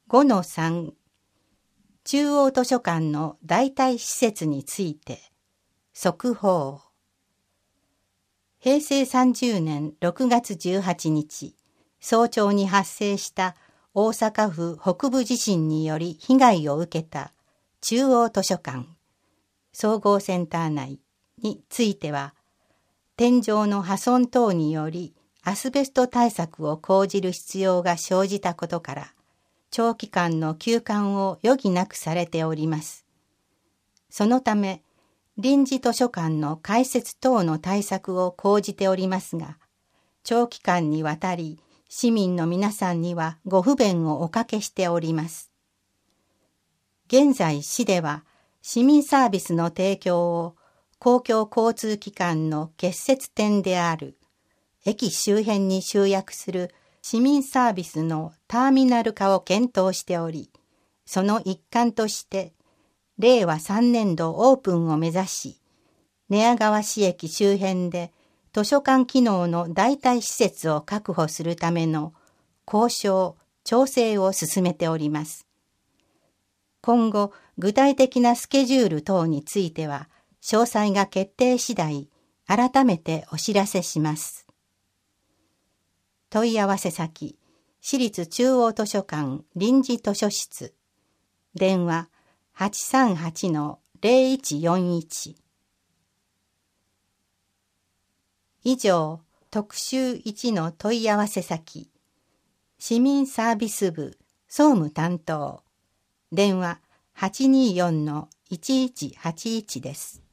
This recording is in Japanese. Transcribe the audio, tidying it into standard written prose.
5-3 中央図書館の代替施設について速報。平成30年6月18日早朝に発生した大阪府北部地震により被害を受けた中央図書館総合センター内については、天井の破損等によりアスベスト対策を講じる必要が生じたことから、長期間の休館を余儀なくされております。そのため、臨時図書館の開設等の対策を講じておりますが、長期間にわたり市民の皆さんにはご不便をおかけしております。現在市では市民サービスの提供を公共交通機関の結節点である駅周辺に集約する市民サービスのターミナル化を検討しており、その一環として令和3年度オープンを目指し、寝屋川市駅周辺で図書館機能の代替施設を確保するための交渉・調整を進めております。今後、具体的なスケジュール等については、詳細が決定次第、改めてお知らせします。問い合わせ先、市立中央図書館臨時図書室、電話838-0141。以上、特集1の問い合わせ先、市民サービス部総務担当、電話824-1181です。